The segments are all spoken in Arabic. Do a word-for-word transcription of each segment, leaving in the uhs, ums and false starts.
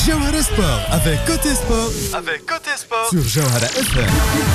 Jawhara Sport avec Côté Sport, avec Côté Sport sur Jawhara اف ام.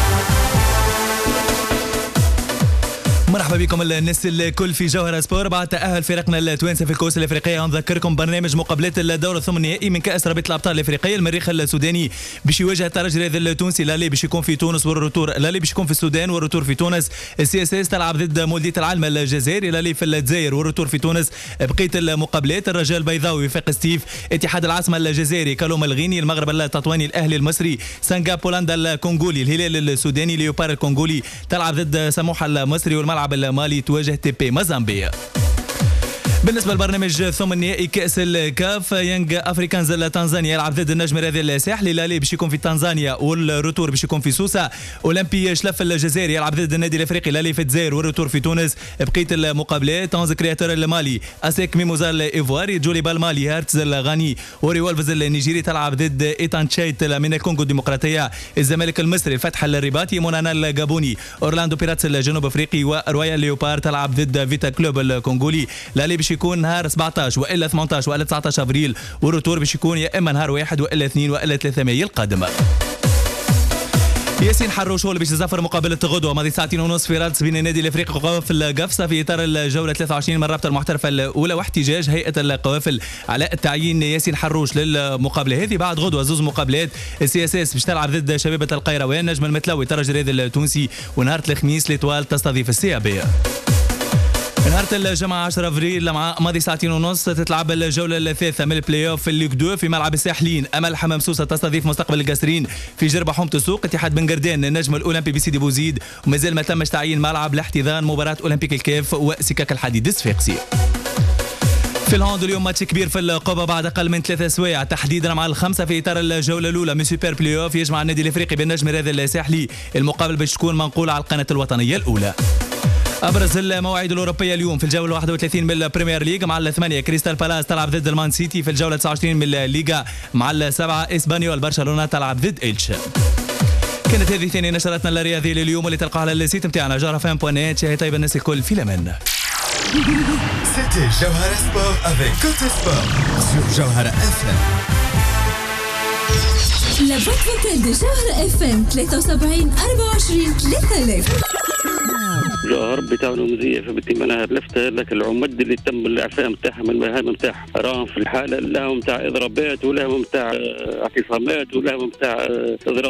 مرحبا بكم الناس الكل في جوهرة سبور. بعد تأهل فرقنا التوانسة في الكؤوس الافريقية نذكركم برنامج مقابلات الدور الثمن النهائي من كأس رابطة الابطال الافريقية. المريخ السوداني باش يواجه الترجي التونسي، لالي باش يكون في تونس والروتور لالي باش يكون في السودان والروتور في تونس. السي اس اس تلعب ضد مولودية العالم الجزائري، لالي في الجزائر والروتور في تونس. بقية المقابلات الرجاء البيضاوي وفاق ستيف، اتحاد العاصمة الجزائري كالوم الغيني، المغرب التطواني الاهلي المصري، سانغا بولندا الكونغولي، الهلال السوداني، ليوبار الكونغولي تلعب ضد سموحة المصري، والملعب المالي تواجه تي بي مازامبيا. بالنسبه للبرنامج ثم النهائي كاس الكاف، يانج افريكانز تنزانيا يلعب ضد النجم الرياضي الساحلي، لالي باش يكون في تنزانيا والروتور باش يكون في سوسه. اولمبي شلف الجزائري يلعب ضد النادي الافريقي، لالي في الجزائر والروتور في تونس. بقيه المقابلات تونز كرياتور المالي، اسيك ميموزا الايفواري، جولي بالمالي، هارتز الغاني، اوري وولفز النيجيري تلعب ضد ايتان تشايت من الكونغو الديمقراطيه. الزمالك المصري، الفتح الرباطي، مونانا الجابوني، اورلاندو بيراتس الجنوب افريقي، ورويال ليوبار تلعب ضد فيتا كلوب الكونغولي. لالي باش يكون نهار سبعطاش والا ثمنطاش والا تسعطاش ابريل، والروتور باش يكون يا اما نهار واحد والا اثنين والا ثلاثة ماي القادم. ياسين حروش هو اللي باش يزفر مقابله غدوه ماضي ساعتين ونص في رادس بين النادي الافريقي وقوافل القفصه في اطار الجوله ثلاثة وعشرين من الرابطه المحترفه الاولى، واحتجاج هيئه القوافل على التعيين ياسين حروش للمقابله هذه. بعد غدوه زوز مقابلات، السي اس اس باش تلعب ضد شبيبه القيروان، نجم المتلوي الترجي الرياضي التونسي، ونهار الخميس ليتوال تستضيف السي بي. نهار الجمعة عشرة افريل مع ماضي ساعتين ونص تتلعب الجولة الثالثة من البلاي اوف في الليغ اثنين في ملعب الساحلين. امل حمام سوسة تستضيف مستقبل القاسرين في جربة حومة السوق. اتحاد بن قردان النجم الاولمبي بسيدي بوزيد، ومازال ما تمش تعيين ملعب لاحتضان مباراة اولمبيك الكاف وسكك الحديد الصفاقسي. في الهوند اليوم ماتش كبير في القبة بعد اقل من ثلاثة سوايع، تحديدا مع الخمسة في اطار الجولة الاولى من سوبر بلاي اوف، يجمع النادي الافريقي بالنجم الرياضي الساحلي. المقابل باش تكون منقولة على القناة الوطنية الاولى. ابرز المواعيد الاوروبيه اليوم في الجوله واحد وثلاثين من البريمير ليج، مع الثمانيه كريستال بالاس تلعب ضد المان سيتي. في الجوله تسعة وعشرين من الليغا مع السبعه اسبانيول برشلونه تلعب ضد إلتش. كانت هذه ثاني نشراتنا الرياضيه لليوم اللي تلقاها على السيت نتاعنا جوهرة اف ام دوت نت. شاهي طيب الناس الكل في الامان. C'était Jawhara Sport avec Côté Sport sur Jawhara اف ام. La boîte vocale de Jawhara اف ام ثلاثة وسبعين أربعة وعشرين ثلاثة آلاف. جوهر بتاعنا مزية فبتي منها لفتة، لكن العمد اللي تم الاعفاء نتاعها من المهام نتاعها راهم في الحالة لهم نتاع اضرابات ولهم نتاع اعتصامات ولهم نتاع اضراب